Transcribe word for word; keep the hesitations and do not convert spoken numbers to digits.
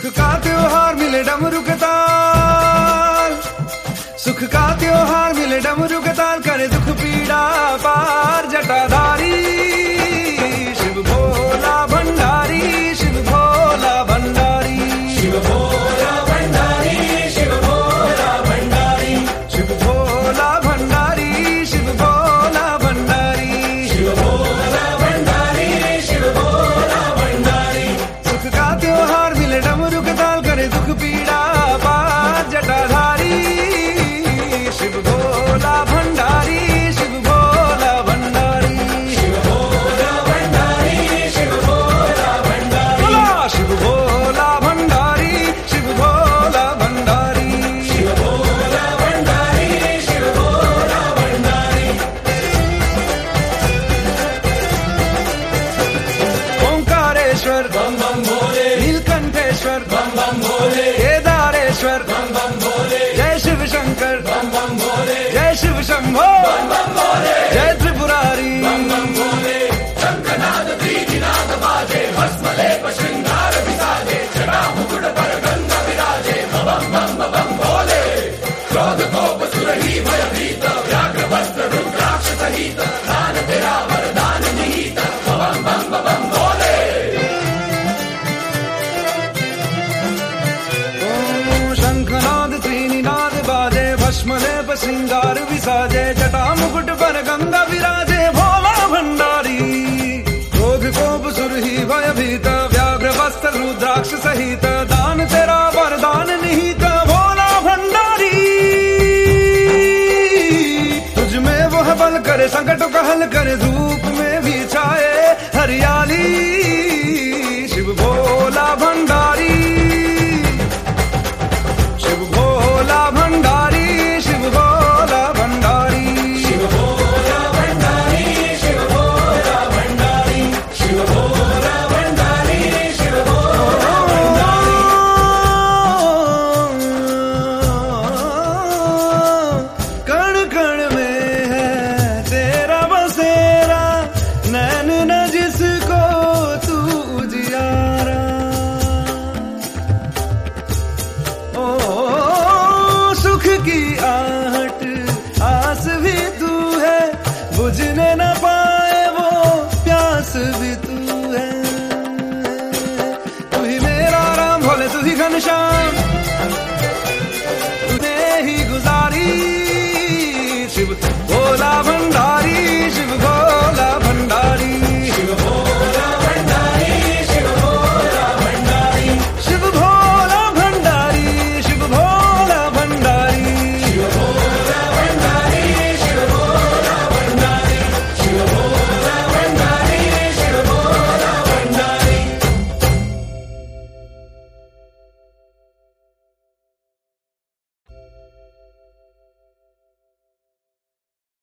सुख का त्योहार मिले डमरू के ताल, सुख का त्योहार मिले डमरू के ताल, करे दुख पीड़ा पार जटाधारी शिव भोला भंडारी, शिव भोला भंडारी, शिव भोला भंडारी, शिव भोला भंडारी, शिव भोला भंडारी, शिव भोला भंडारी, शिव भोला भंडारी, शिव भोला भंडारी। सुख का त्योहार मिले डमरू के ताल, करे दुख पीड़ा पार जटाधारी शिव भोला भंडारी, शिव भोला भंडारी, शिव भोला भंडारी, शिव भोला भंडारी, शिव भोला भंडारी, शिव भोला भंडारी, शिव भोला भंडारी, शिव भोला भंडारी। ओंकारेश्वर बम बम भोले, नीलकंठेश्वर बम बम भोले, केदारेश्वर बम बम भोले, जय शिव शंकर बम बम भोले, जय शिव शंभो बम बम भोले, जय त्रिपुरारी बम बम भोले। शंखनाद त्रिनाद बाजे, भस्म लेप श्रृंगार विसाजे, जटा मुकुट पर गंगा विराजे, बम बम बम भोले। क्रोध कोप सुरही भयभीत, व्याघ्र वस्त्र रुद्राक्ष सहित, दान तेरा वरदान निहित, बम बम बम भोले। शंखनाद त्रिनाद बाजे, भस्म लेप श्रृंगार विसाजे, जटा मुकुट पर गंगा विराजे, भोला भंडारी। क्रोध कोप सुरही भयभीत, व्याघ्र वस्त्र रुद्राक्ष सहित, दान तेरा वरदान निहित, भोला भंडारी। तुझ में वो है बल, करे संकट को हल, करे धूप में भी छाए हरियाली शिव भोला भंडारी, शिव भोला भंडारी, शिव भोला भंडारी, शिव भोला भंडारी, शिव भोला भंडारी, शिव भोला भंडारी, शिव भोला भंडारी। कण कण में है तेरा बसेरा, नैन न जिसको तू उजियारा। सुख की आहट आस भी तू है, बुझने न पाए वो प्यास भी तू है। तू ही मेरा राम भोले, तू ही घनश्याम, तूने ही गुजारी शिव भोला।